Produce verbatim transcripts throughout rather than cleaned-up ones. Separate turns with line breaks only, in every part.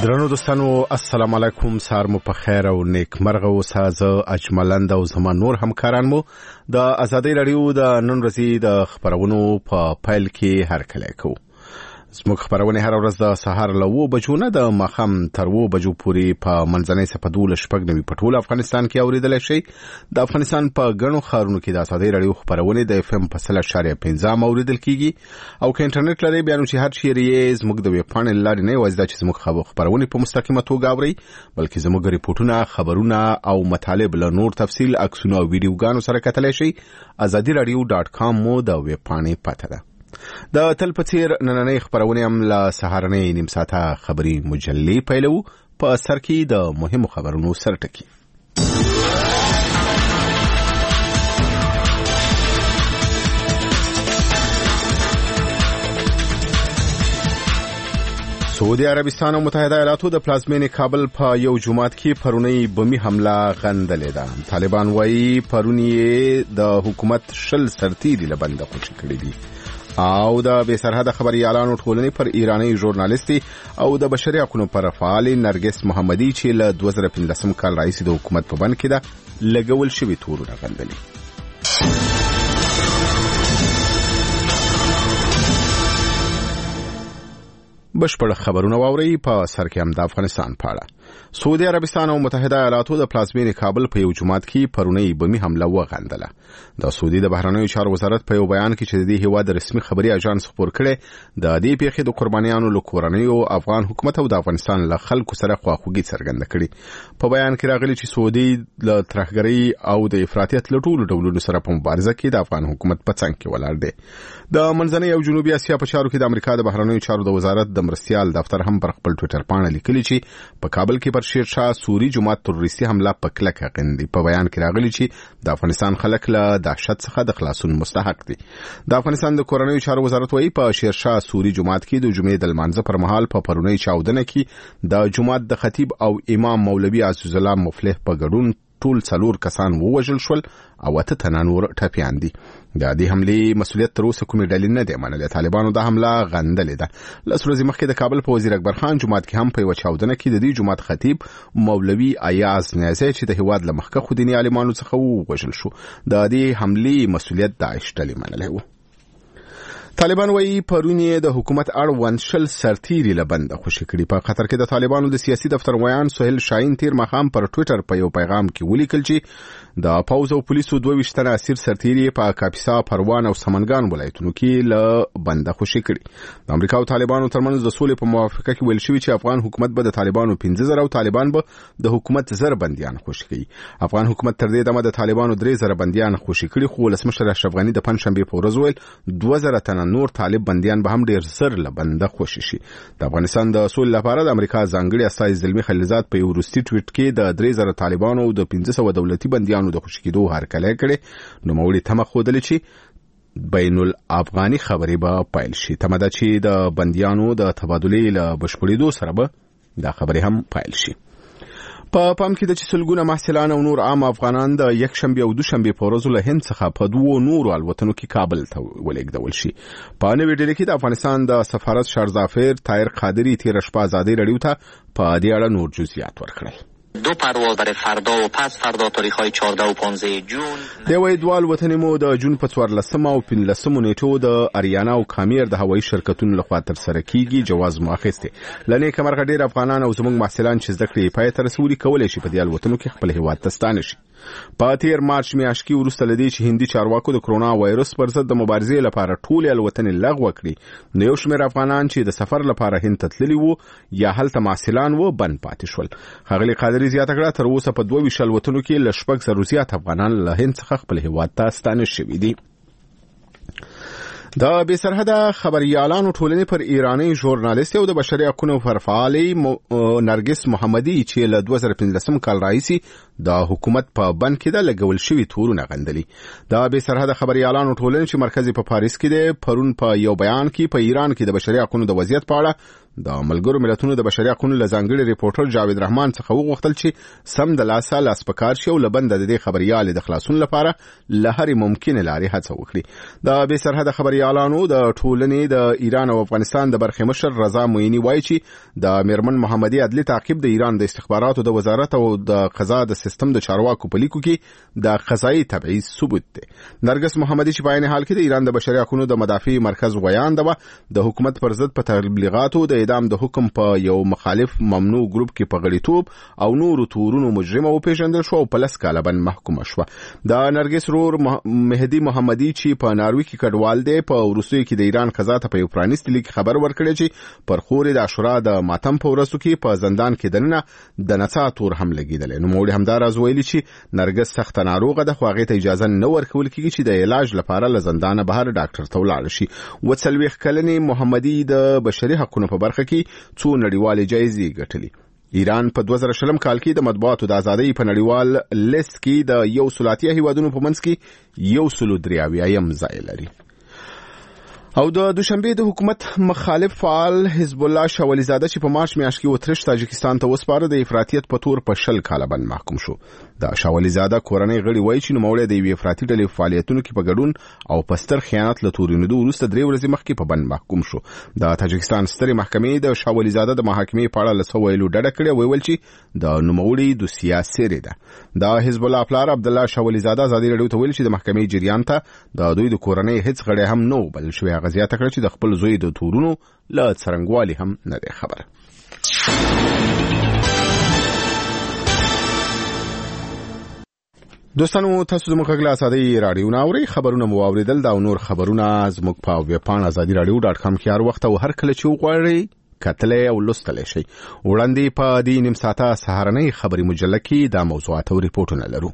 درنو دوستانو السلام علیکم، سار مو په خیر او نیک مرغه اوسه. زه اجملند او زما نور همکاران مو د ازادي رادیو د نن ورځې د خبرونو په پیل کې هرکلی کوو. زموږ خبرونه هر ورځ د سهار له اوو بجو نه د ماښام تر اوو بجو پورې په منځنۍ سپه دولس شپږ نوي په ټول افغانستان کې اورېدلی شئ. د افغانستان په ګڼو ښارونو کې د ازادي رادیو خبرونه د اف ام په سل اشاریه پنځه اورېدل کیږي او که انټرنیټ لرئ بیا نو چې هر چیرې یې زموږ د ویب پاڼې له لارې نه یوازې دا چې زموږ خبرونه په مستقیمه توګه اورئ، بلکې زموږ ریپورټونه، خبرونه او مطالب له نور تفصیل، عکسونه او ویډیوګانو سره کتلی شئ. ازادي رادیو ډاټ کام مو د ویب پاڼې پته ده. د تل په څیر نننۍ خبرونه هم له سهارنۍ نیم ساعته خبري مجلې پیلو. په سر کې د مهمو خبرونو سرټکی. سعودي عربستان او متحده ایالاتو د پلازمینې کابل په یو جماعت کې پرونی بمی حمله غندلې ده. طالبان وایي پرونی د حکومت شل سرتیري لبنده خوشي کړې دي او د بې سرحده خبريالانو ټولنې پر ایرانی ژورنالیستي او د بشري حقوقو پر فعال نرګس محمدي چې له دوه زره پنځلسم کال راهیسې د حکومت په بند کې ده لګول شوی تورونه غندلي. بشپړ خبرونه واوري. په سر کې هم د افغانستان په اړه. سعودي عربستان او متحده ایالاتو د پلازمینې کابل په یو جماعت کې پرونی بمی حمله وغندله. د سعودي د بهرنیو چارو وزارت په یو بیان کې چې د دې هیواد رسمي خبري اژانس خبر کړي د دې پیښې د قربانیانو له کورنیو افغان حکومت او د افغانستان له خلکو سره خواخوږي څرګنده کړي. په بیان کې راغلي چې سعودي له ترهګرۍ او د افراطیت له ټولو ډولونو سره په مبارزه کې د افغان حکومت په څنګ کې ولاړ دی. د منځنۍ او جنوبي اسیا په چارو کې د امریکا د بهرنیو چارو د وزارت د مرستيال دفتر هم پر خپل ټوئیټر باندې لیکلي چې په کابل کې پر شیرشاه سوري جماعت تروریستي حمله په کلکه غندي. په بیان کې راغلي چې د افغانستان خلک له دهشت څخه د خلاصون مستحق دي. د افغانستان د کورنیو چارو وزارت وایي په شیرشاه سوري جماعت کې د جمعې د لمانځه پر مهال په پرونی چاودنه کې د جماعت د خطیب او امام مولوي عزیز الله مفلح په ګډون ټول څلور کسان ووژل شول او اته تنه نور ټپیان دي. د دې حملې مسؤلیت تر اوسه کومې ډلې نه دی منلې. طالبانو د حمله غندلې ده. لس ورځې مخکې د کابل په وزیر اکبر خان جماعت کې هم په یو چاودنه کې د دې جماعت خطیب مولوي ایاز نیازی چې د هیواد له مخکښو دیني عالمانو څخه ووژل شو. د دې حملې مسؤلیت داعش ډلې منلې و. طالبان وایي پرونی د حکومت اړوند شل سرتیري لبنده خوشي کړي. په خطر کې د طالبانو د سیاسي دفتر ویان سهیل شاهین تیر مخام پر ټوئیټر په یو پیغام کې ولیکل چې د پوز او پولیسو دوه ویشتنه اسیر سرتیري په کاپیسا، پروان او سمنګان ولایتونو کې له بنده خوشي کړي. د امریکا او طالبانو ترمنځ د سولې په موافقه کې ویل شوی چې افغان حکومت به د طالبانو پنځه زره او طالبان به د حکومت زر بنديان خوشي کړي. افغان حکومت تر دې دمه د طالبانو درې زره بنديان خوشي کړي، خو ولسمشر اشرف غنی د پنځشنبه په ورځ ویل دوه زره تنه نور طالب بنديان به هم ډیر زر لبنده خوشي شي. د افغانستان د سولې لپاره د امریکا ځانګړي استازي زلمی خلیلزاد په یو روسي ټویټ کې د درې زره طالبانو او د پنځه سوه دولتي بنديانو د خوشي کېدو هرکلی کړي. نو موړي تمه خودلې چې بین الافغاني خبرې به پایل شي. تمه ده چې د بنديانو د تبادلې له بشپړېدو سره به دا خبرې هم پایل شي. په پام کې د چې سلګونه محصلان او نور عام افغانان د یک شنبه او دوشنبه په ورځو له هند څخه په دوو نورو الوتنو کې کابل ته ولېږدول شي. په نوې ډلې کې د افغانستان د سفارت شارظافر طاهر قادری تیر شپه ازادي رادیو ته په دې اړه نور جزئیات ورکړل.
دو پرواز برای فردا و پس فردا تاریخ‌های چهارده و پانزده جون.
د وای دوال وطن مو د جون په څوارلسمه او پنځلسمه نیټو د اریانا او کامیر د هوایي شرکتونو لخوا تر سره کیږي. جواز مو اخیسته. لنې کمرغه ډیر افغانان او زموږ محصلان چې زده کړې پای تر رسولي کولای شي په دې الوتنو کې خپل هیواد ته ستانه شي. په تیر مارچ میاشت کې وروسته لدی چې هندي چارواکو د کرونا وایرس پر ضد د مبارزې لپاره ټول الوتنې لغوه کړې، نو یو شمېر افغانان چې د سفر لپاره هند ته تللي وو یا هلته محصلان وو بند پاتې شول. ښاغلي قادري زیاته کړه تر اوسه په دوه ویشت الوتنو کې له شپږ زرو زیات افغانان له هند څخه خپل هیواد ته ستانه شوي دي. د بې سرحده خبريالانو ټولنې پر ایرانی ژورنالیست او د بشري حقوقو پر فعال نرګس محمدي چې له دوه زره پنځلسم کال راهیسې د حکومت په بند کې د لګول شوی تورونه غندلي. د بې سرحده خبريالانو ټولنې چې مرکز په پاریس کې ده پرون په یو بیان کې په ایران کې د بشري حقوقو د وضعیت په اړه د ملګرو ملتونو د بشري حقوقو لزانګړي ریپورټر جاوید رحمان څخه وغوښتل چې سم د لاسه لاس پکار شي او لبند د دې خبريال د خلاصون لپاره لهري ممکنه لارې هڅه وکړي. د به سرحد خبريالانو د ټولنې د ایران او افغانستان د برخې مشر رضا موینی وایي چې د میرمن محمدي عدلي تعقیب د ایران د استخباراتو د وزارت او د قضا د سیستم د چارواکو په لیکو کې د قضایي تبعیض ثبوت دی. نرګس محمدي چې په عین حال کې د ایران د بشري حقوقو د مدافع مرکز ویاند و د حکومت پر ضد په تبلیغاتو د اعدام د حکم په یو مخالف ممنوع ګروپ کې په غړیتوب او نور تورونو مجرمه وپیژندل شو او په لس کاله باندې محکومه شو. د نرګس رور مهدي محمدي چې په ناروی کې کډوال دی په روسیې کې د ایران قضا ته په یو پرانیستي لیک خبر ورکړی چې پر خوري د عاشورا د ماتم په ورځو کې په زندان کې دننه د نڅا تور هم لګیدل. نو موږ هم دا راز ویلي چې نرګس سخت ناروغه ده خو هغه ته اجازه نه ورکول کیږي چې د علاج لپاره له زندانه بهر ډاکټر ته ولاړ شي. وڅلويخ کلنې محمدي د بشري حقوقو په برخه کې څو نړیوالې جایزې ګټلې. ایران په دوه زره شلم کال کې د مطبوعاتو د ازادۍ په نړیوال لیست کې د یو سلاتیا هیوادونو په منځ کې یو سلو دریاویم ځای لري. او د دوشنبه د حکومت مخالف فعال حزب الله شاولی زاده چې په مارچ میاشت کې وترش تاجکستان ته وسپاره د افراطیت په تور په شل کاله باندې محکوم شو. د شاولی زاده کورنۍ غړي وایي چې نوموړی د یوې افراطي ډلې فعالیتونو کې په ګډون او په ستر خیانت له تورینېدو وروسته درې ورځې مخکې په بند محکوم شو. د تاجکستان سترې محکمې د شاولی زاده د محاکمې په اړه له څه ویلو ډډه کړې او ویل چې د نوموړي د سیاسي ده. د حزب الله پلار عبدالله شاولی زاده ازادي رادیو ته ویل چې د محکمې جریان ته د دوی د کورنۍ هیڅ غړی هم نه بل شوی غزيات کړ چې د خپل زوی د تورونو له څرنګوالي هم نه دی خبره. دوستانو تاسو زموږ غږ له ازادي رادیو نه اورئ. خبرونه مو اوریدل دا نور خبرونه زموږ په ویب پاڼه ازادي رادیو ډاټ کام کې هر وخت او هر کله چې وغواړئ کتلې او لوستلې شي. وړاندې په دې نیم ساعته سهارنۍ خبري مجله کې دا موضوعات او ریپورتونه لرو.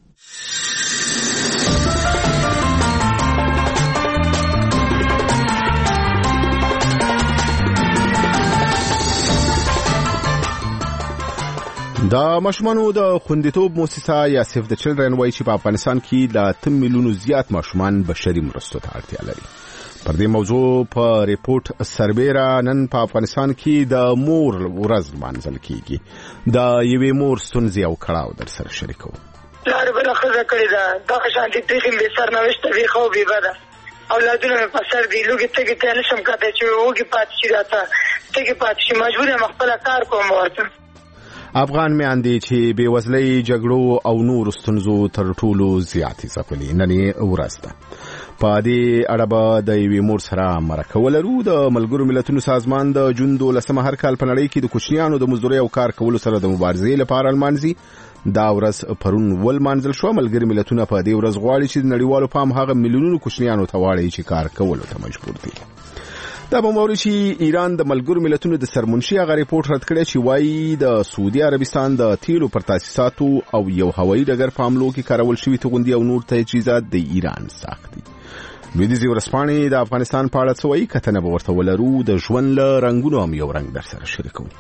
د ماشومانو د خوندیتوب مؤسسه یا سیف د چلډرن وایي چې په افغانستان کې د اته میلیونو زیات ماشومان بشري مرستو ته اړتیا لري. پر دې موضوع په ریپورت سربیره نن په افغانستان کې د مور ورځ لمانځل کیږي. د یوې مور ستونزې او کړاو در سره شریکو.
لار بل خزه کړی دا د شانتي پیخم به سرنوشت وی خو به بده اولادونه په سر دی لوګي ته کې نشم کاته چې وګي پات شي راته ته کې پات شي مجبور یم خپل کار کوم ورته.
افغان میاندې چې بې وزلۍ جګړو او نور ستونزو تر ټولو زیاتې ځپلي نن یې ورځ ده. په دې اړه به د یوې مور سره مرکه ولرو. د ملګرو ملتونو سازمان د جون دولسمه هر کال په نړۍ کې د کوچنیانو د مزدورۍ او کار کولو سره د مبارزې لپاره لمانځي. دا ورځ پرون ولمانځل شو. ملګري ملتونه په دې ورځ غواړي چې د نړیوالو پام هغه میلیونونو کوچنیانو ته واړوي چې کار کولو ته مجبور دي. دا به موري چې ایران د ملګرو ملتونو د سرمنشي هغه ریپورت رد کړی چې وایي د سعودي عربستان د تیلو پر تاسیساتو او یو هوایي ډګر په حملو کې کارول شوي توغندي او نور تجهیزات د ایران ساخت دي. لویدیځي ورځپاڼې د افغانستان په اړه څه وایي کتنه به ورته ولرو. د ژوند له رنګونو هم یو رنګ در سره شریکوو.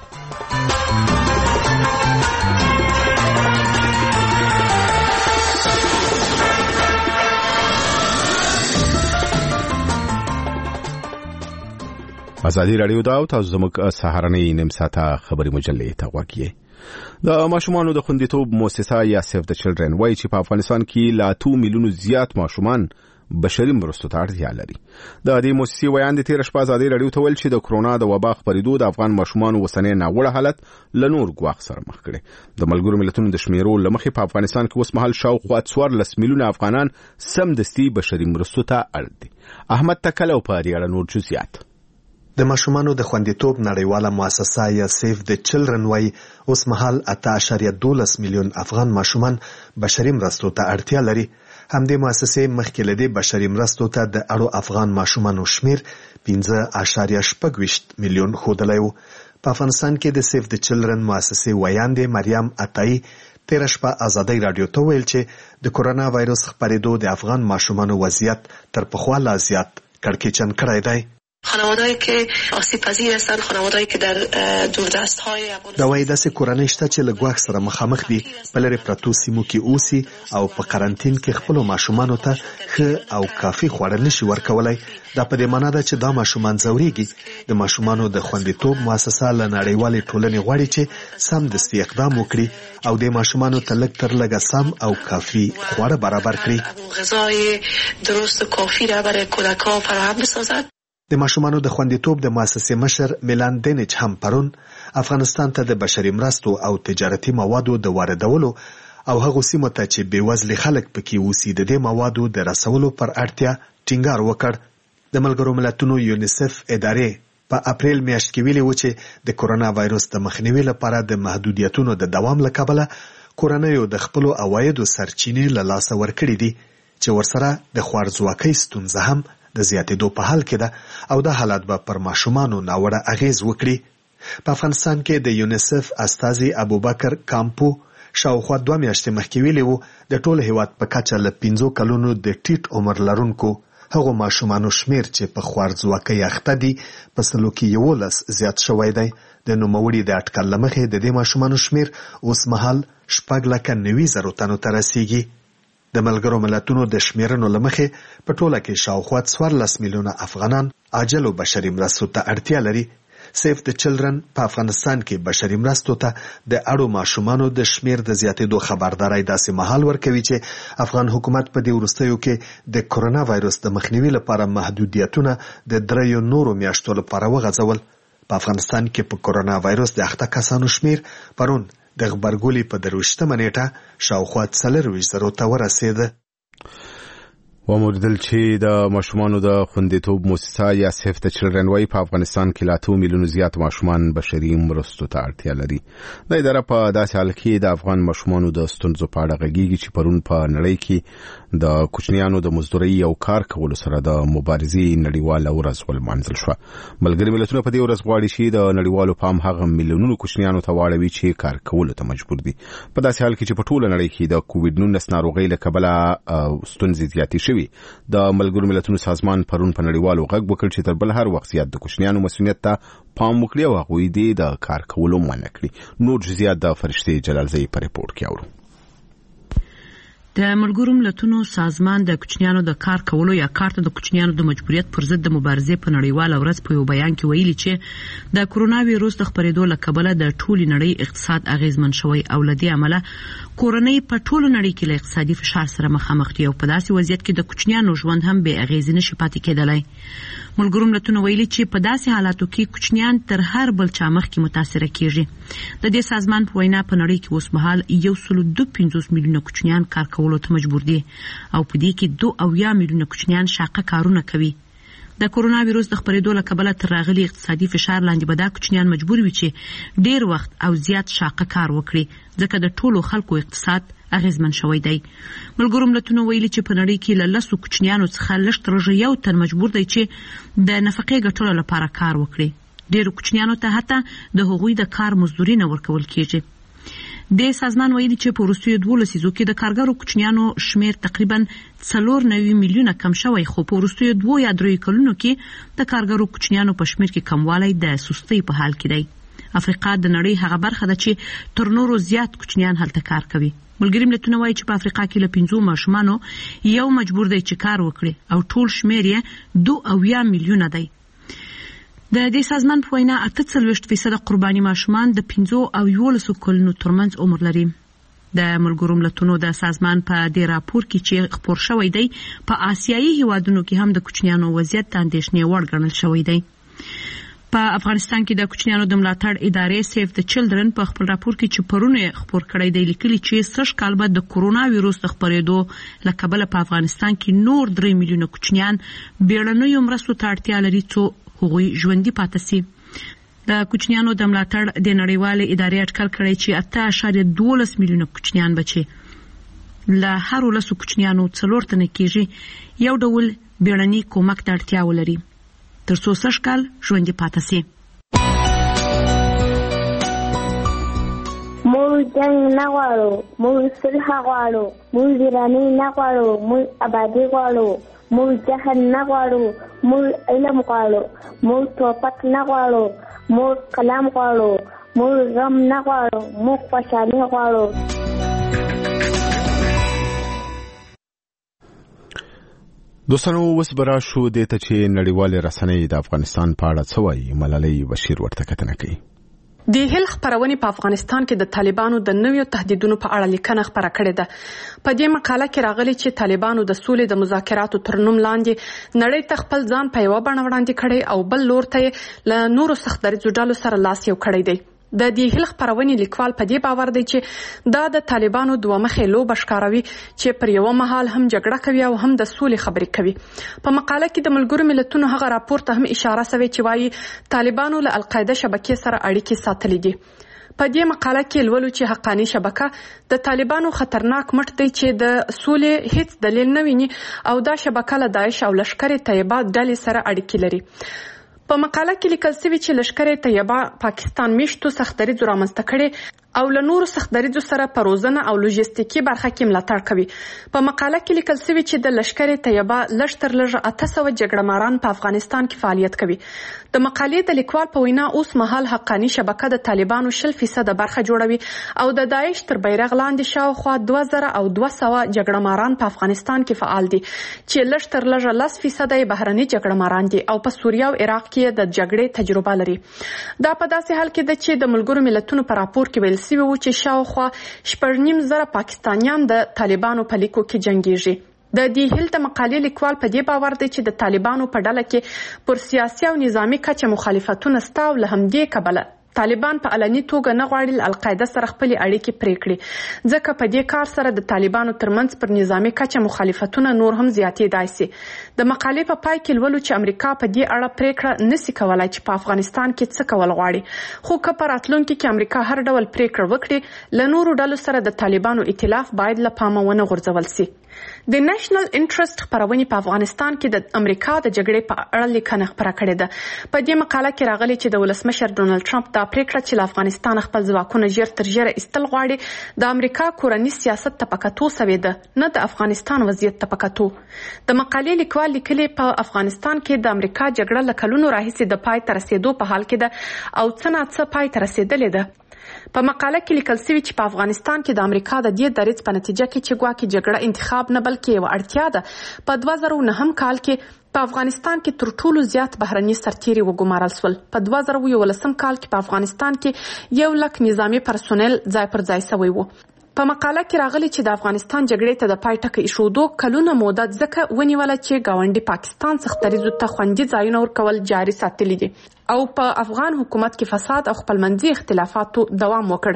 ازادي رادیو دا او تاسو زموږ سهارنۍ نیم ساعته خبري مجلې ته غوږی. د ماشومانو د خوندیتوب مؤسسه یا سیف د چلډرن وایي چې په افغانستان کې لا اتو میلیونو زیات ماشومان بشري مرستو ته اړتیا لري. د دې مؤسسې ویاند تیر شپه ازادي رادیو ته ویل چې د کرونا د وبا خپرېدو د افغان ماشومانو وسنۍ ناوړه حالت له نور ګواښ سره مخ کړي. د ملګرو ملتونو د شمیرو له مخې په افغانستان کې اوس مهال شاوخوا څوارلس میلیونه افغانان سمدستي بشري مرستو ته اړ دي. احمد تکل او په دې اړه نور جزئیات.
د ماشومانو د خوندیتوب نړیواله مؤسسه یا سیف د چلډرن وایي اوس مهال اته اعشاریه دولس میلیون افغان ماشومان بشري مرستو ته اړتیا لري. همدې مؤسسې مخکې له دې بشري مرستو ته د اړو افغان ماشومانو شمیر پنځه اعشاریه شپږ ویشت میلیون ښودلی و. په افغانستان کې د سیف د چلډرن مؤسسې ویاندې مریم عطایي تیر شپه ازادي رادیو ته ویل چې د کرونا وایرس خپرېدو د افغان ماشومانو وضعیت تر پخوا لا زیات کړکېچن کړی دی.
خانوادهایی که آسیب پذیر هستند، خانوادهایی که در دوردست‌های
دا وایي داسې کورنۍ شته چې له ګواښ سره مخامخ دي، په لرې پرتو سیمو کې اوسي او په قرنطین کې خپلو ماشومانو ته ښه او کافي خواړه نشي ورکولی. دا په دې معنا ده چې دا ماشومان ځورېږي. د ماشومانو د خوندیتوب مؤسسه له نړیوالې ټولنې غواړي چې سمدستي اقدام وکړي او د ماشومانو ته لږ تر لږه سم او کافي خواړه برابر کړي.
غذای درست و کافی را برای کودکان فراهم بسازد.
د ماشومانو د خوندیتوب د مؤسسې مشر میلان دینچ هم پرون افغانستان ته د بشري مرستو او تجارتي موادو د واردولو او هغو سیمو ته چې بېوزلي خلک پکې اوسي د دې موادو د رسولو پر اړتیا ټینګار وکړ. د ملګرو ملتونو یونیسف ادارې په اپریل میاشت کې ویلي و چې د کورونا وایرس د مخنیوي لپاره د محدودیتونو د دوام له کبله کورنیو د خپلو عوایدو سرچینې له لاسه ورکړي دي چې ورسره د خوارځواکۍ ستونزه هم د زیاتېدو په حال کې ده او دا حالات به پر ماشومانو ناوړه اغیز وکړي. په افغانستان کې د یونیسف استازي ابوبکر کامپو شاوخوا دوه میاشتې مخکې ویلي و د ټول هیواد په کچه له پنځو کلونو د ټیټ عمر لرونکو هغو ماشومانو شمیر چې په خوارځواکۍ اخته دي په سلو کې یولس زیات شوی دی. د نوموړي د اټکل له مخې د دې ماشومانو شمیر اوس مهال شپږ لکه نوي زرو تنو ته رسیږي. د ملګرو ملتونو د شمیرنو له مخې په ټوله کې شاوخوا څوارلس میلیونه افغانان عاجلو بشري مرستو ته اړتیا لري. سیف د چلډرن په افغانستان کې بشري مرستو ته د اړو ماشومانو د شمیر د زیاتېدو خبرداري داسې مهال ورکوي چې افغان حکومت په دې وروستیو کې د کورونا وایرس د مخنیوي لپاره محدودیتونه د دریو نورو میاشتو لپاره وغځول. په افغانستان کې په کورونا وایرس د اخته کسانو شمیر پرون د غبرګولي په درویشتمه نیټه شاوخوا څلرویشت زرو ته ورسېده.
وموردل چې د ماشومانو د خوندیتوب مؤسسه یا سیف د چلډرن وايي په افغانستان کې لا اتو میلیونو زیات ماشومان بشري مرستو ته اړتیا لري. د اداره په داسې حال کې د افغان ماشومانو د ستونزو په اړه غږیږي چې پرون په نړۍ کې د کوچنیانو د مزدورۍ او کار کولو سره د مبارزې نړیواله ورځ ولمانځل شوه. ملګري ملتونه په دې ورځ غواړي چې د نړیوالو پام هغه میلیونونو کوچنیانو ته واړوي چې کار کولو ته مجبور دي. په داسې حال کې چې په ټوله نړۍ کې د کووډ نولس ناروغۍ له کبله ستونزې زیاتې شوې، د ملګرو ملتونو سازمان پرون په نړیوالو غږ وکړ چې تر بل هر وخت زیات د کوچنیانو مسؤلیت ته پام وکړي او هغوی دې د کار کولو منع کړي. نور جزئیات د فرشتې جلالزئی په ریپورت کې اورو.
د ملګرو ملتونو سازمان د کوچنیانو د کار کولو یا کار ته د کوچنیانو د مجبوریت پر ضد د مبارزې په نړیواله ورځ په یو بیان کې ویلي چې د کورونا وایرس د خپرېدو له کبله د ټولې نړۍ اقتصاد اغیزمن شوی او له دې امله کورنۍ په ټولو نړۍ کې له اقتصادي فشار سره مخامخ دي او په داسې وضعیت کې د کوچنیانو ژوند هم بې اغیزې نشي پاتې کېدلی. ملګرو ملتونو ویلي چې په داسې حالاتو کې کوچنیان تر هر بل چا مخکې متاثره کیږي. د دې سازمان په وینا په نړۍ کې اوس مهال یو سل دوه پنځوس میلیونه کوچنیان کار کولو ته مجبور دي او په دې کې دوه اویا میلیونه کوچنیان شاقه کارونه کوي. د کورونا وایرس د خپرېدو له کبله تر راغلي اقتصادي فشار لاندې به دا کوچنیان مجبور وي چې ډیر وخت او زیات شاقه کار وکړي ځکه د ټولو خلکو اقتصاد اغیزمن شوی دی. ملګرو ملتونو ویلي چې په نړۍ کې له لسو کوچنیانو څخه لږ تر لږه یو تن مجبور دی چې د نفقې ګټلو لپاره کار وکړي. ډیرو کوچنیانو ته حتی د هغوی د کار مزدوري نه ورکول کیږي. د سازمان ویلي چې په وروستیو دوه لسیزو کې د کارګرو کوچنیانو شمیر تقریبا څلور نوي میلیونه کم شوی، خو په وروستیو دوه یا دریو کلونو کې د کارګرو کوچنیانو په شمیر کې کموالی د سستۍ په حال کې دی. افریقا د نړۍ هغه برخه ده چې تر نورو زیات کوچنیان هلته کار کوي. ملګري ملتونه وایي چې په افریقا کې له پنځو ماشومانو یو مجبور دی چې کار وکړي او ټول شمیر یې دوه اویا میلیونه دی. د دې سازمان په وینا اته څلوېښت فیصده قرباني ماشومان د پنځو او یولسو کلونو ترمنځ عمر لري. د ملګرو ملتونو د سازمان په دې راپور کې چې خپور شوی دی په آسیایي هیوادونو کې هم د کوچنیانو وضعیت د اندېښنې وړ ګڼل شوی دی. په افغانستان کې د کوچنیانو د ملاتړ ادارې سیف د چلډرن په خپل راپور کې چې پرون خپور کړی دی لیکلي چې سږ کال به د کورونا وایرس د خپرېدو له کبله په افغانستان کې نور درې میلیونه کوچنیان بیړنیو مرستو ته اړتیا لري څو هغوی ژوندي پاتې شي. د کوچنیانو د ملاتړ د نړیوالې ادارې اټکل کړی چې اته اعشاریه دولس میلیونه کوچنیان بچي له هر لسو کوچنیانو څلور تنه کېږي یو ډول بیړني کومک ته اړتیا ولري تر څو سږ کال ژوندي پاتې شي.
موږ جنګ نه غواړو، موږ صلح غواړو، موږ ویراني نه غواړو، موږ ابادي غواړو، موږ جهل نه غواړو، موږ علم غواړو، موږ توپک نه غواړو، موږ قلم غواړو، موږ غم نه غواړو، موږ خوشحالي غواړو.
دوستانو اوس به راشو دې ته چې نړیوالې رسنۍ د افغانستان په اړه څه وایي. ملالۍ بشیر ورته کتنه کوي.
د هیل خبرونې په افغانستان کې د طالبانو د نویو تهدیدونو په اړه لیکنه خبره کړې ده. په دې مقاله کې راغلي چې طالبانو د سولې د مذاکراتو تر نوم لاندې نړۍ ته خپل ځان په یوه بڼه وړاندې کړی او بل لور ته له نورو سخت دریځو ډلو سره لاس یو کړی دی. د دې هیل خبرونې لیکوال په دې باور دی چې دا د طالبانو دوه مخې لوبه ښکاروي چې پر یو مهال هم جګړه کوي او هم د سولې خبرې کوي. په مقاله کې د ملګرو ملتونو هغه راپور ته هم اشاره شوې چې وایي طالبانو له القاعده شبکې سره اړیکې ساتلې دي. په دې مقاله کې لولو چې حقانی شبکه د طالبانو خطرناک مټ دی چې د سولې هیڅ دلیل نه ویني او دا شبکه له داعش او لشکر طیبه ډلې سره اړیکې لري. په مقاله کې لیکل شوی چې لشکر طیبه پاکستان میشتو سختدریځو رامنځته کړي او له نورو سختدریځو سره په روزنه او لوجستیکي برخه کې ملاتړ کوي. په مقاله کې لیکل شوی چې د لشکر طیبه لږ تر لږه اته سوه جګړه ماران په افغانستان کې فعالیت کوي. د مقالې د لیکوال په وینا اوس مهال حقانی شبکه د طالبانو شل فیصده برخه جوړوي او د داعش تر بیرغ لاندې شاوخوا دوه زره او دوه سوه جګړه ماران په افغانستان کې فعال دي چې لږ تر لږه لس فیصده یې بهرني جګړه ماران دي او په سوریه او عراق کې د جګړې تجربه لري. دا په داسې حال کې ده چې د ملګرو ملتونو په راپور کې ویل شوي و چې شاوخوا شپږ نیم زره پاکستانیان د طالبانو په لیکو کې جنګیږي. د دې هیل د مقالې لیکوال په دې باور دی چې د طالبانو په ډله کې پر سیاسي او نظامی کچه مخالفتونه ستا او له همدې کبله طالبان په علني توګه نه غواړي له القاعده سره خپلې اړیکې پرې کړي ځکه په دې کار سره د طالبانو ترمنځ پر نظامی کچه مخالفتونه نور هم زیاتېدای شي. د مقالې په پای کې لولو چې امریکا په دې اړه پریکړه نشي کولای چې په افغانستان کې څه کول غواړي، خو که په راتلونکي کې امریکا هر ډول پریکړه وکړي له نورو ډلو سره د طالبانو ائتلاف باید له پامه ونه غورځول شي. د نېشنل انټرست خبرونې په افغانستان کې د امریکا د جګړې په اړه لیکنه خپره کړې ده. په دې مقاله کې راغلي چې د ولسمشر ډونالد ټرمپ دا پریکړه چې له افغانستان خپل ځواکونه ژر تر ژره ایستل غواړي د امریکا کورني سیاست ته په کتو سوې ده، نه د افغانستان وضعیت ته په کتو. د مقالې لیکوال لیکلي په افغانستان کې د امریکا جګړه له کلونو راهیسې د پای ته رسېدو په حال کې ده او څه ناڅه پای ته رسېدلې ده. په مقاله کې لیکل شوی چې په افغانستان کې د امریکا د دې دریځ په نتیجه کې چې ګواکې جګړه انتخاب نه بلکې یوه اړتیا ده. په دوه زره او نهم کال کې په افغانستان کې تر ټولو زیات بهرني سرتیري وګمارل شول. په دوه زره او یولسم کال کې په افغانستان کې یو لک نظامي پرسونل ځای پر ځای شوی و. په مقاله کې راغلي چې د افغانستان جګړې ته د پای ټکی ایښودو کلونه موده ځکه ونیوله چې ګاونډي پاکستان سختدریځو ته خوندي ځایونه ورکول جاري ساتلي دي او په افغان حکومت کې فساد او خپلمنځي اختلافاتو دوام وکړ.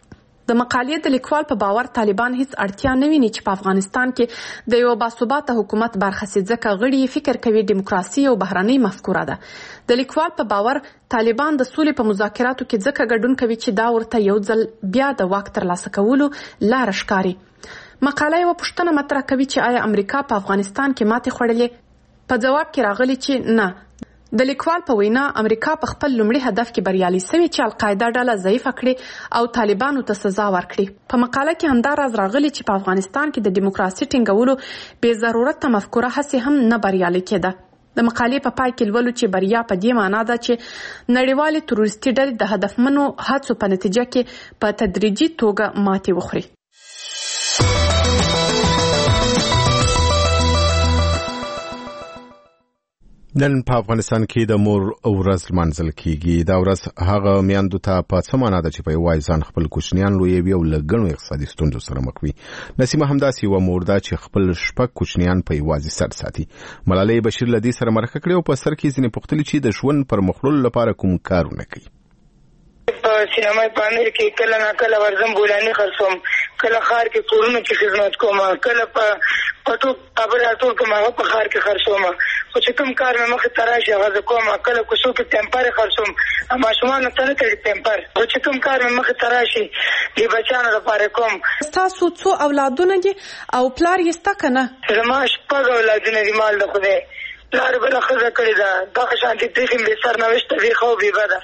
د مقالې د لیکوال په باور طالبان هیڅ اړتیا نه ویني چې په افغانستان کې د یو باثباته حکومت برخه شي ځکه غړي فکر کوي دیموکراسي او بهرنۍ مفکوره ده. د لیکوال په باور طالبان د سولې په مذاکراتو کې ځکه ګډون کوي چې دا ورته یو ځل بیا د واک ترلاسه کولو لاره ښکاري. مقاله یوه پوښتنه مطرح کوي چې آیا امریکا په افغانستان کې ماتې خوړلې؟ په ځواب کې راغلي چې نه. د لیکوال په وینا امریکا په خپل لومړي هدف کې بریالي سوي چې القاعده ډله ضعیفه کړي او طالبانو ته سزا ورکړي. په مقاله کې همدا راز راغلي چې په افغانستان کې د دیموکراسي ټینګولو بې ضرورته مفکوره هسې هم نه بریالي کېده. د مقالې په پای کې لولو چې بریا په دې معنا ده چې نړیوالې تروریستي ډلې د هدفمنو هڅو په نتیجه کې په تدریجي توګه ماتې وخوري.
نن په افغانستان کې د مور ورځ لمانځل کیږي. دا ورځ هغه میندو ته په څه معنا ده چې په یوازې ځان خپل کوچنیان لویوي او له ګڼو اقتصادي ستونزو سره مخ وي. نسیمه همداسې یوه مور ده چې خپل شپږ کوچنیان په یوازې سر ساتي. ملالۍ بشیر له دې سره مرکه کړې او په سر کې ځینې پوښتلي چې د ژوند پر مخلول لپاره کوم کارونه کوي.
په سینما پامیر کې کله نه کله ورځم بولاني خرڅوم، کله ښار کې کورونو کې خدمت کوم، کله په پټو خبره اتول کوم، هغه په ښار کې خرڅوم. خو چې کوم کار مې مخې ته راشي هغه زه کوم. کله کوڅو کې ټمپر خرڅوم، ماشومانو ته نه تړي ټمپر. خو چې کوم کار مې مخې ته راشي د بچیانو لپاره کوم.
ستاسو څو اولادونه دي او پلار یې ستا که نه؟
زما شپږ اولادونه دي، مال د خدای. پلار بله ښځه کړې ده، دغه شانتې تریخي بې سرنوشته بې ښه او بې بده.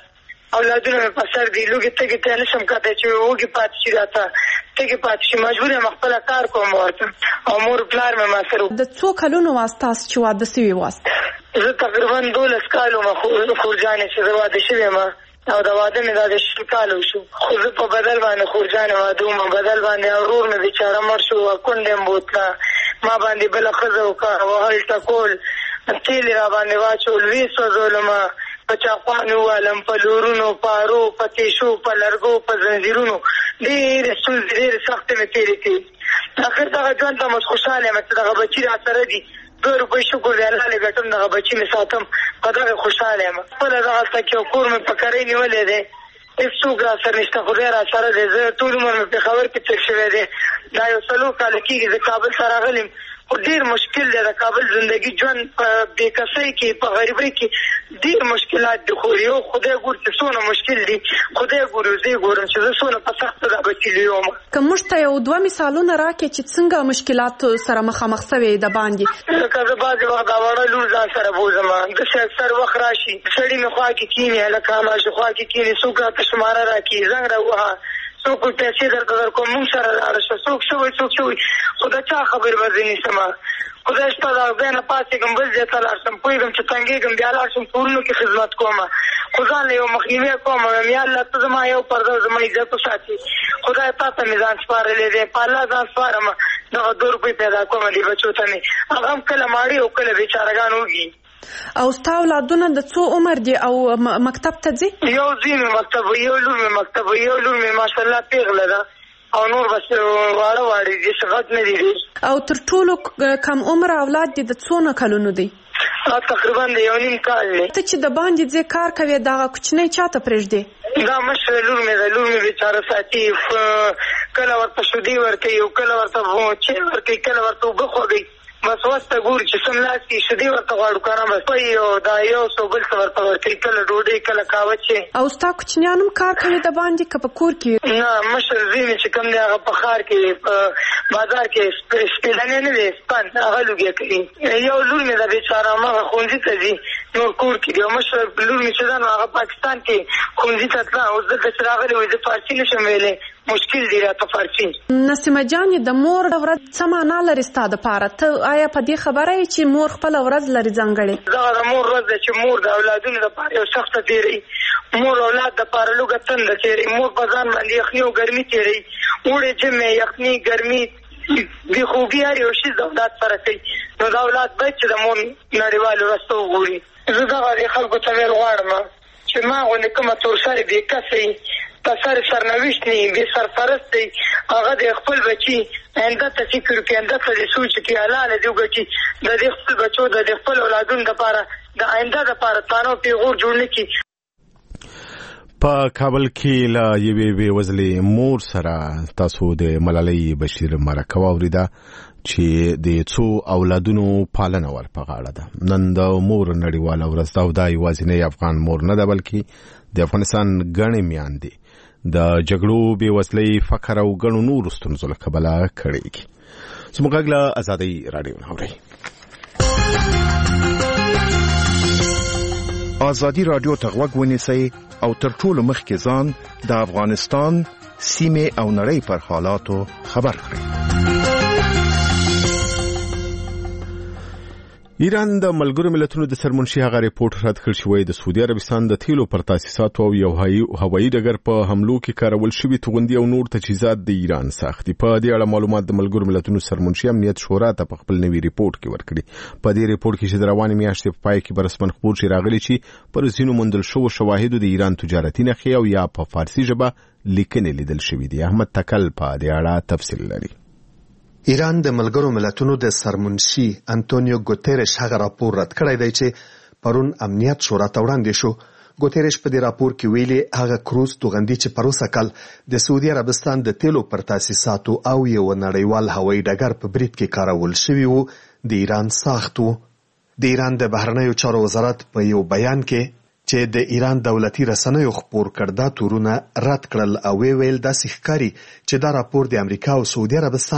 اولادونه مې په سر دي لوګي تګي ته نشم کاته چې وګي پات شي راته تګي پات شي مجبور یم خپل کار کوم ورته او مور پلار مې ما سره
د څو کلونو واسطه چې واده سوي واست
زه تقریبا دولس کالو ما خورجانې چې زه واده شوی ما او دا واده مې دا د شل کالو شو خو زه په بدل باندې خورجانې واده وم بدل باندې ورور مې بیچاره مړ شو کونډه یې بوتله ما باندې بله ښځه وکړه وهل ټکول تیل را باندې واچول ویې سوځولم په چاقوان ووالم په لورونو په ارو په تیشو په لرګو په زنځیرونو ډېرې ستونزې ډېرې سختې مې تېرې کړې اخر دغه ژوند ته مس خوشحاله یم چې دغه بچي را سره دي دوه روپۍ شکر دی الله لې ګټم دغه بچي مې ساتم په دغه خوشحاله یم خپله دغلته کې یو کور مې په کرۍ نیولی دی هېڅوک را سره نشته خدای را سره دی زه ټول عمر مې پېښور کې تېر شوی دی دا یو څلور کاله کېږي زه کابل ته راغلی یم خو ډېر مشکل دی د کابل زندګي ژوند په بېکسۍ کې په غریبۍ کې ډېر مشکلات دي خو یو خدای ګوري چې څونه مشکل دي خدای ګوري زه یې ګورم چې زه څونه په سخته دا بچي لویوم
که موږ ته یو دوه مثالونه راکړې چې څنګه مشکلاتو سره مخامخ سوې د باندې
لکه زه بعضې وخت دا وړه لور ځان سره بوځم داسې اکثر وخت راشي سړي مې خوا کې کښېني هلکه هماشه خوا کې کښېني څوک راته شماره راکړي زنګ راووهه څوک پیسې درته درکوم موږ سره لاړه شه څوک څه وایي څوک څه وایي خو د چا خبرې به زه نیسم خدای شته دا ځای نه پاڅېږم بل ځای ته لاړ شم پوهېږم چې تنګېږم بیا لاړ شم کورونو کې خدمت کوم خو ځان له یو مخنیوی کوم وایم یا الله ته زما یو پرده زما عزت وساتي خدای تا ته مې ځان سپارلی دی په الله ځان سپارم دغه دوه روپۍ پیدا کوم دې بچو ته مې هغه هم کله ماړې او کله بېچارهګان وږي
او ستا اولادونه د څو عمر دي او مکتب ته ځي
یو ځي مې مکتب یو لور مې مکتب یو لور مې ماشاءالله پیغله ده او نور بس واړه واړه دي څه غټ نه دي
او تر ټولو کم عمر اولاد دي د څونه کلونو دي
تقریبا د یو نیم کال دی
ته چې د باندې ځې کار کوې دغه کوچنی چاته پرېږدې
دا مشره لور مې ده لور مې بیچاره ساتي کله ورته شودې ورکوي او کله ورته چای ورکوي کله ورته اوبه خوږوي بس وسته ګوري چې سملاس کې شودې ورته غواړو که نه بس پی او دا یو څو بل څه ورته ورکوي کله ډوډۍ کله قهوه
او ستا کوچنیان هم کار کوي د باندې که په کور کې
نه مشر زوی مې چې کوم دی هغه په ښار کې په بازار کې سپېلنی نه دی سپن هغه لوګیا کوي یو لور مې ده بیچاره هماغه ښوونځي ته ځي نور کور کې دی او مشر لور مې چې ده نو هغه پاکستان کې ښوونځي ته تله اوس دلته چې راغلی وایي زه فارسي نشم ویلی مشکل دی راته فارسي
نسیمه جانې د مور ورځ څه معنا لري ستا دپاره ته آیا په دې خبره یې چې مور خپله ورځ لري ځانګړې
دغه د مور ورځ ده چې مور د اولادونو دپاره یو سخته تېروي مور اولاد دپاره لوږه تنده تېروي مور په ځان باندې یخني او ګرمي تېروي اوړی ژمی یخني ګرمي بې خوبي هر یو شي د اولاد سره کوي نو د اولاد باید چې د مور نړیوالې ورځ ته وګوري زه دغه دې خلکو ته ویل غواړم چې ما غوندې کومه تورسرې بېکسه په سر سرنوشت نه بې سرپرست دی هغه د خپل بچي آینده ته فکر کړي آینده ته دې سوچ کړي حلاله دې وګټي د دې خپل بچو د دې خپل اولادونو دپاره د آینده دپاره تانه او پیغور جوړ نه کړي
په کابل کې له یوې بېوزلې مور سره تاسو د ملالۍ بشیر مرکه واورېده چې د څو اولادونو پالنه ور په غاړه ده نن د مور نړیواله ورځ ده او دا یوازینۍ افغان مور نه ده بلکې د افغانستان ګڼې میندې د جګړو بېوزلۍ فقر او ګڼو نورو ستونزو له کبله کړېږي زموږ غږ له ازادۍ راډیو نه اورئ
ازادي راډیو ته غوږ ونیسئ او تر ټولو مخکې ځان د افغانستان سیمې او نړۍ پر حالاتو خبر کړئ
ایران د ملګرو ملتونو د سرمنشي هغه ریپورت رد کړ چې وایي د سعودي عربستان د تیلو پر تاسیساتو او یو هوایي ډګر په حملو کې کارول شوي توغندي او نور تجهیزات د ایران ساختي په دې اړه معلومات د ملګرو ملتونو سرمنشي امنیت شورا ته په خپل نوي ریپورت کې ورکړي په دې ریپورت کې چې د روانې میاشتې په پای کې برسمن خبر شي راغلي چې پر ځینو موندل شوو شواهدو د ایران تجارتي نښې او یا په فارسي ژبه لیکنې لیدل شوي دي احمد تکل په دې اړه تفصیل لري
ایران د ملګرو ملتونو د سرمنشي انټونیو ګوتيرش هغه راپور رد کړی دی چې پرون امنیت شورا ته وړاندې شو ګوتيرش په دې راپور کې ویلي هغه کروز توغندي چې پروسه کال د سعودي عربستان د تیلو پر تاسیساتو او یو نړیوال هوایي ډګر په برید کې کارول شوی وو د ایران ساخت وو د ایران د بهرنیو چارو وزارت په یو بیان کې چې د ایران دولتي رسنیو خبر کړه تورونه رد کړل او ویل د ښکاری چې دا راپور د امریکا او سعودي عربستان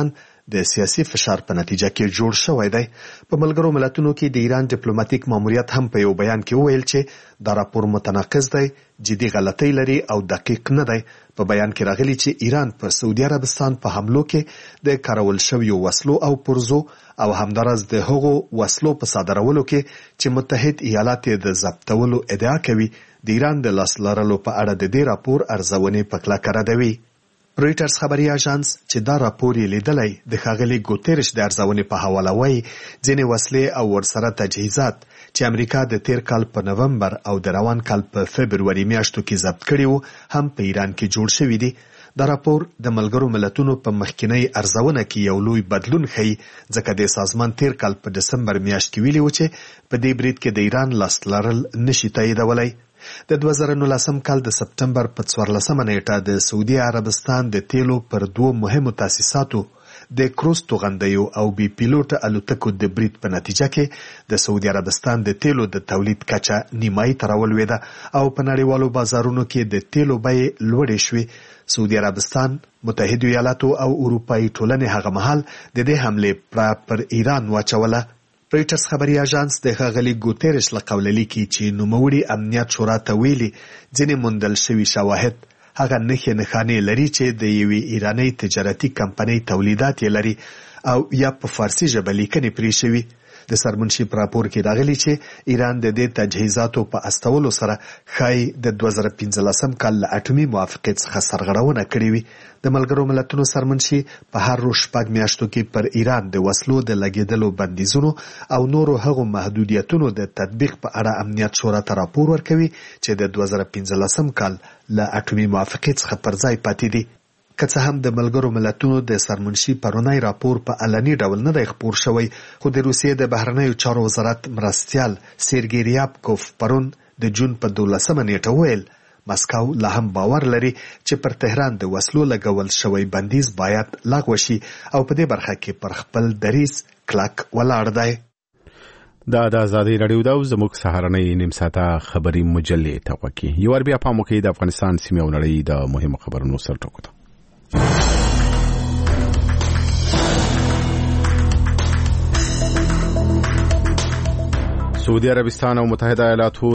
د سیاسي فشار په نتیجه کې جوړ شوی دی. په ملګرو ملتونو کې د ایران ډیپلوماټیک ماموریت هم په یو بیان کې وویل چې دا راپور متناقض دی، جدي غلطۍ لري او دقیق نه دی. په بیان کې راغلي چې ایران په سعودي عربستان په حملو کې د کارول شویو وسلو او پرزو او همدارس د هغو وسلو په صادرولو کې چې متحد ایالات د ضبطولو ادعا کوي د ایران د لاس لرلو په اړه د دې راپور ارزونې په کلکه ردوي. رویټرز خبري اژانس چې دا راپور یې لیدلی د ښاغلي ګوتریش د ارزونې په حواله وایي ځینې وسلې او ورسره تجهیزات چې امریکا د تیر کال په نومبر او د روان کال په فبروري میاشتو کې ضبط کړي وو هم په ایران کې جوړ شوي دي. دا راپور د ملګرو ملتونو په مخکینی ارزونه کې یو لوی بدلون ښیي، ځکه د سازمان تیر کال په دسمبر میاشت کې ویلي و چې په دې برید کې د ایران لاس لرل نشي تاییدولی. د دوه زره نولسم کال د سپتمبر په څوارلسمه نیټه د سعودي عربستان د تیلو پر دوو مهمو تاسیساتو د کروز توغندیو او بي پیلوټ الوتکو د برید په نتیجه کې د سعودي عربستان د تیلو د تولید کچه نیمایي ته راولوېده او په نړیوالو بازارونو کې د تیلو بیې لوړې شوې. سعودي عربستان، متحده ایالاتو او اروپایي ټولنې هغه مهال د دې حملې پړه پر ایران واچوله. رویټرز خبري اژانس د ښاغلي ګوتریش له قوله لیکي چې نوموړي امنیت شورا ته ویلي ځینې موندل شوي شواهد هغه نښې نښانې لري چې د یوې ایرانۍ تجارتي کمپنۍ تولیدات یې لري او یا په فارسي ژبه لیکنې پرې شوي. د سرمنشي په راپور کې راغلي چې ایران د دې تجهیزاتو په استولو سره ښایي د دوه زره پنځلسم کال له اټومي موافقې څخه سرغړونه کړې وي. د ملګرو ملتونو سرمنشي په هر روز شپږ میاشتو کې پر ایران د وسلو د لګېدلو بندیزونو او نورو هغو محدودیتونو د تطبیق په اړه امنیت شورا ته راپور ورکوي چې د دوه زره پنځلسم کال له اټومي موافقې څخه پر ځای پاتې دي. که څه هم د ملګرو ملتونو د سرمنشي پرونی راپور په علني ډول نه دی خپور شوی، خو د روسیې د بهرنیو چارو وزارت مرستیال سیرګی ریابکوف پرون د جون په دولسمه نیټه وویل مسکو لا هم باور لري چې پر تهران د وسلو لګول شوی بندیز باید لغوه شي او په دې برخه کې پر خپل دریځ کلک ولاړ دی.
دا د ازادي رادیو د زموږ سهارنۍ نیم ساعته خبري مجلې ته وکی یو ور بیا په موقع د افغانستان سیمه او نړۍ د مهمو خبرونو سره ټکو. سعودي عربستان او متحده ایالاتو